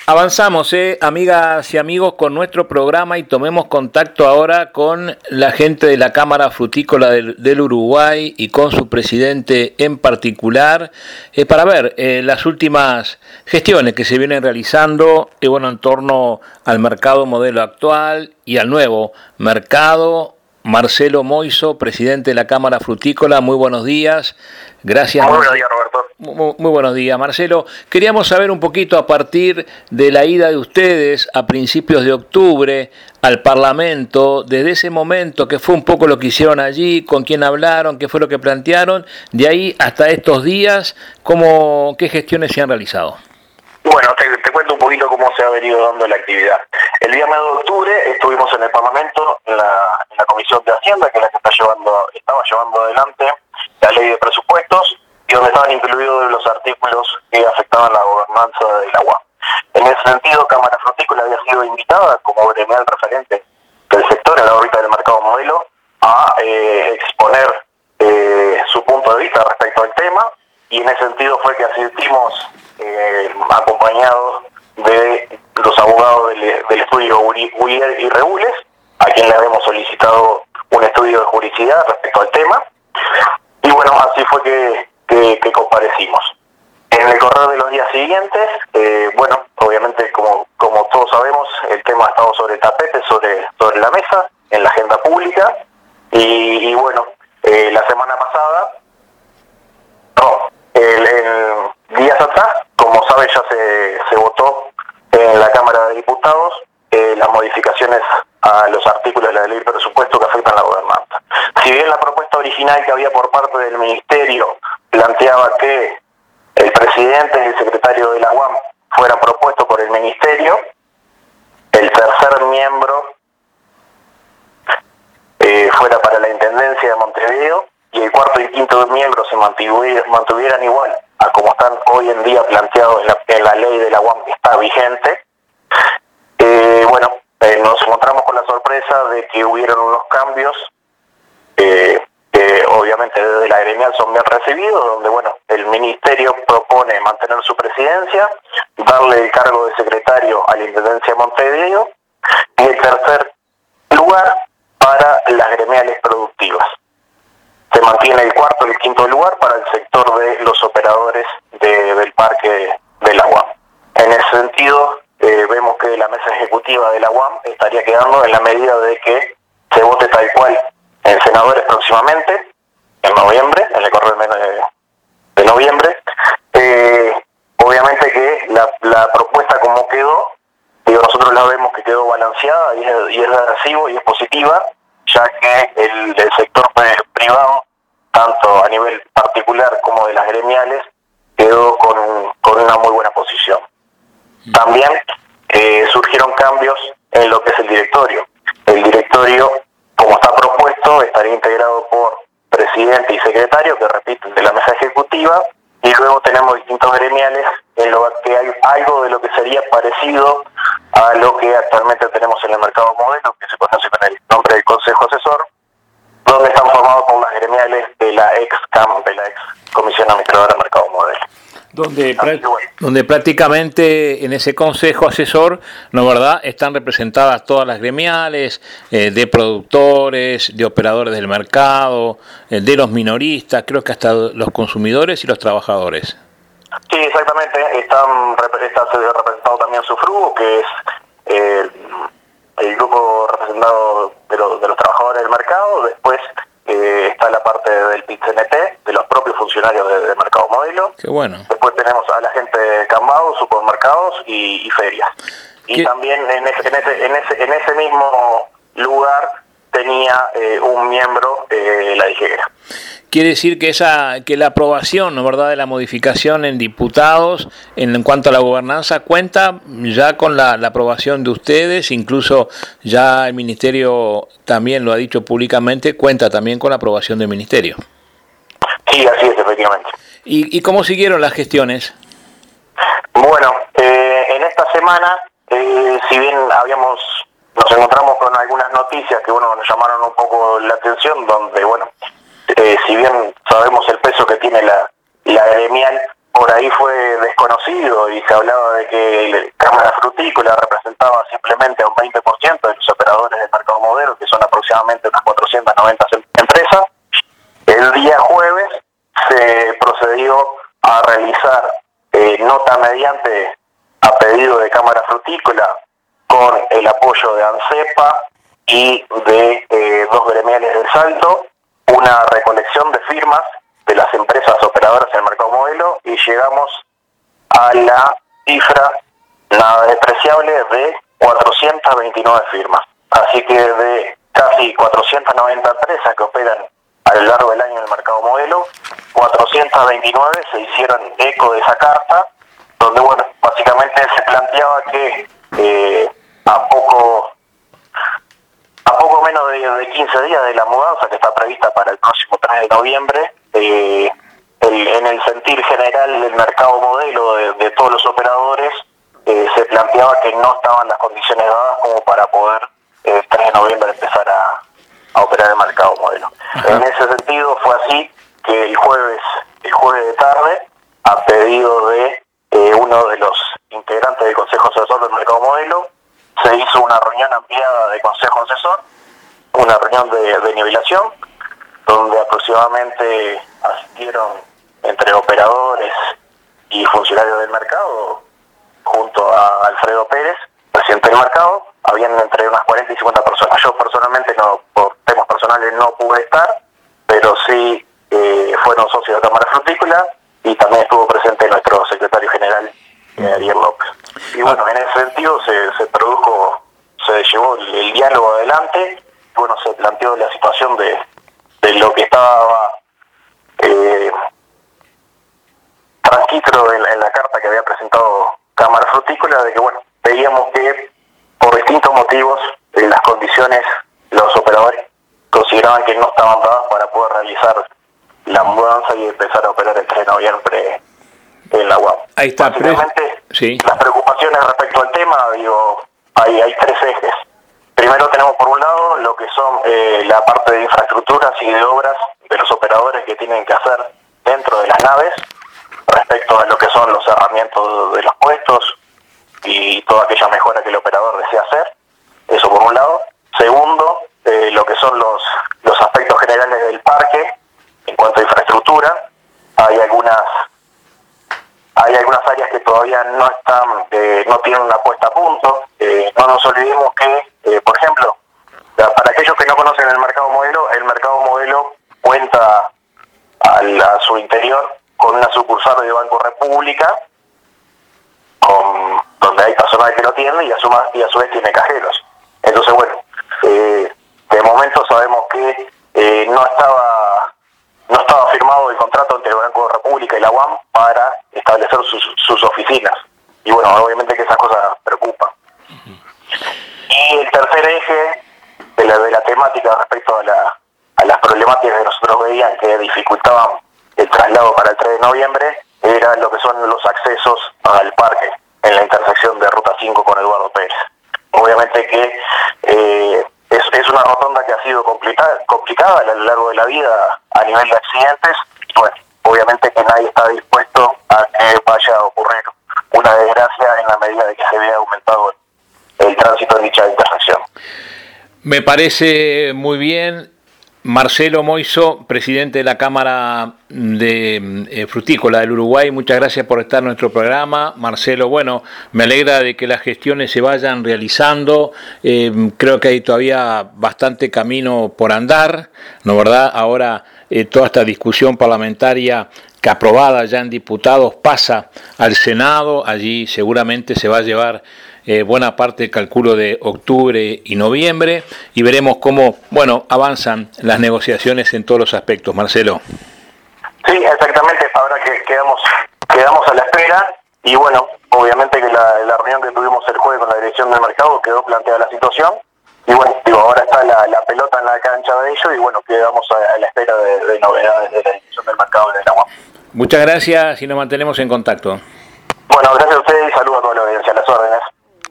Avanzamos, amigas y amigos, con nuestro programa y tomemos contacto ahora con la gente de la Cámara Frutícola del Uruguay y con su presidente en particular, para ver las últimas gestiones que se vienen realizando en torno al mercado modelo actual y al nuevo mercado. Marcelo Moiso, presidente de la Cámara Frutícola, muy buenos días. Gracias. Muy buenos días, Roberto. Muy buenos días, Marcelo. Queríamos saber un poquito a partir de la ida de ustedes a principios de octubre al Parlamento, desde ese momento, que fue un poco lo que hicieron allí, con quién hablaron, qué fue lo que plantearon, de ahí hasta estos días, ¿qué gestiones se han realizado? Bueno, te cuento un poquito cómo se ha venido dando la actividad. El día 9 de octubre estuvimos en el Parlamento, en la Comisión de Hacienda, que es la que estaba llevando adelante la ley de presupuestos, y donde estaban incluidos los artículos que afectaban la gobernanza del agua. En ese sentido, Cámara Frutícola había sido invitada como gremial referente del sector en la órbita del mercado modelo a exponer su punto de vista respecto al tema, y en ese sentido fue que asistimos acompañados de los abogados del estudio Uriel y Regules, a quien le habíamos solicitado un estudio de juridicidad respecto al tema, y bueno, así fue que comparecimos. En el correr de los días siguientes, obviamente como todos sabemos, el tema ha estado sobre el tapete, sobre la mesa, en la agenda pública, y la semana pasada, días atrás, como sabe, ya se votó en la Cámara de Diputados las modificaciones a los artículos de la ley de presupuesto que afectan la gobernanza. Si bien la propuesta original que había por parte del Ministerio planteaba que el presidente y el secretario de la UAM fueran propuestos por el Ministerio, el tercer miembro fuera para la Intendencia de Montevideo, y el cuarto y quinto miembro se mantuvieran igual a como están hoy en día planteados en la ley de la UAM que está vigente. Nos encontramos con la sorpresa de que hubieron unos cambios que obviamente desde la gremial son bien recibidos, donde el Ministerio propone mantener su presidencia, darle el cargo de secretario a la Intendencia de Montevideo, y el tercer lugar para las gremiales productivas. Se mantiene el cuarto y el quinto lugar para el sector de los operadores del parque de la UAM. En ese sentido, vemos que la mesa ejecutiva de la UAM estaría quedando en la medida de que se vote tal cual en senadores próximamente, en noviembre, en el correo de noviembre. Obviamente que la propuesta como quedó, nosotros la vemos que quedó balanceada y es de recibo y es positiva, ya que el sector privado, tanto a nivel particular como de las gremiales, quedó con una muy buena posición. También surgieron cambios en lo que es el directorio. El directorio, como está propuesto, estaría integrado por presidente y secretario, que repiten, de la mesa ejecutiva, y luego tenemos distintos gremiales en lo que hay algo de lo que sería parecido a lo que actualmente tenemos en el mercado modelo, que se conoce con el nombre del Consejo Asesor, donde están formados por las gremiales de la ex Comisión Administradora del Mercado Modelo. Donde prácticamente en ese consejo asesor, ¿no verdad?, están representadas todas las gremiales, de productores, de operadores del mercado, de los minoristas, creo que hasta los consumidores y los trabajadores. Sí, exactamente. Está representado también SUFRUGO, que es el grupo representado de los trabajadores del mercado. Después está la parte del PIT-CNT, de los propios funcionarios del mercado modelo. Qué bueno. Después tenemos a la gente de Cambados, supermercados y ferias. Y también en ese mismo lugar tenía un miembro la DIGERA. Quiere decir que la aprobación, ¿no verdad?, de la modificación en diputados en cuanto a la gobernanza cuenta ya con la aprobación de ustedes, incluso ya el Ministerio también lo ha dicho públicamente, cuenta también con la aprobación del Ministerio. Sí, así es, efectivamente. ¿Y cómo siguieron las gestiones? Bueno, en esta semana, si bien nos encontramos con algunas noticias que nos llamaron un poco la atención, donde si bien sabemos el peso que tiene la gremial por ahí fue desconocido y se hablaba de que la Cámara Frutícola representaba simplemente a un 20% de los operadores del mercado modelo, que son aproximadamente unas 490 empresas. El día jueves se procedió a realizar nota mediante a pedido de Cámara Frutícola con el apoyo de ANSEPA y de dos gremiales del Salto, una recolección de firmas de las empresas operadoras del mercado modelo y llegamos a la cifra nada despreciable de 429 firmas. Así que de casi 490 empresas que operan a lo largo del año en el mercado modelo, 429 se hicieron eco de esa carta, donde bueno, básicamente se planteaba que a poco menos de 15 días de la mudanza que está prevista para el próximo 3 de noviembre, en el sentir general del mercado modelo de todos los operadores, se planteaba que no estaban las condiciones dadas como para poder el 3 de noviembre empezar a operar el mercado modelo. Ajá. En ese sentido fue así que el jueves de tarde, a pedido de uno de los integrantes del Consejo Asesor del Mercado Modelo, se hizo una reunión ampliada de Consejo Asesor, una reunión de nivelación, donde aproximadamente asistieron entre operadores y funcionarios del mercado, junto a Alfredo Pérez, presidente del mercado. Habían entre unas 40 y 50 personas. Yo personalmente, no, por temas personales, no pude estar, pero sí fueron socios de Cámara Frutícola y también estuvo presente nuestro secretario general, Ariel López. Y bueno, en ese sentido se llevó el diálogo adelante. Bueno, se planteó la situación de lo que estaba transcrito en la carta que había presentado Cámara Frutícola, de que bueno, veíamos que por distintos motivos las condiciones, los operadores consideraban que no estaban dadas para poder realizar la mudanza y empezar a operar el 3 de noviembre en la UAM. Ahí está. Básicamente, sí. Las preocupaciones respecto al tema, hay tres ejes. Primero tenemos por un lado lo que son la parte de infraestructuras y de obras de los operadores que tienen que hacer dentro de las naves, respecto a lo que son los cerramientos de los puestos y toda aquella mejora que el operador desea hacer. Eso por un lado. Segundo, lo que son los aspectos generales del parque en cuanto a infraestructura. Hay algunas áreas que todavía no tienen una puesta a punto. No nos olvidemos que, por ejemplo, para aquellos que no conocen el mercado modelo cuenta a su interior con una sucursal de Banco República, donde hay personal que lo atiende y a su vez tiene cajeros. Entonces, bueno, de momento sabemos que no estaba firmado el contrato entre el Banco República y la UAM para establecer sus oficinas. Y bueno, obviamente que esas cosas preocupan. Y el tercer eje de la temática respecto a las problemáticas que nosotros veían que dificultaban el traslado para el 3 de noviembre, era lo que son los accesos al parque en la intersección de Ruta 5 con Eduardo Pérez. Obviamente que es una rotonda que ha sido complicada a lo largo de la vida a nivel de accidentes, y bueno, obviamente que nadie está dispuesto a que vaya a ocurrir una desgracia en la medida de que se vea aumentado el tránsito en dicha intersección. Me parece muy bien. Marcelo Moiso, presidente de la Cámara de Frutícola del Uruguay, muchas gracias por estar en nuestro programa. Marcelo, bueno, me alegra de que las gestiones se vayan realizando. Creo que hay todavía bastante camino por andar, ¿no verdad? Ahora toda esta discusión parlamentaria que aprobada ya en diputados pasa al Senado. Allí seguramente se va a llevar buena parte, calculo, de octubre y noviembre, y veremos cómo, bueno, avanzan las negociaciones en todos los aspectos. Marcelo. Sí, exactamente. Ahora que quedamos a la espera, y bueno, obviamente que la reunión que tuvimos el jueves con la dirección del mercado quedó planteada la situación, y bueno, ahora está la pelota en la cancha de ellos, y bueno, quedamos a la espera de novedades de la dirección del mercado de la UAM. Muchas gracias y nos mantenemos en contacto. Bueno, gracias a ustedes y saludos a todos.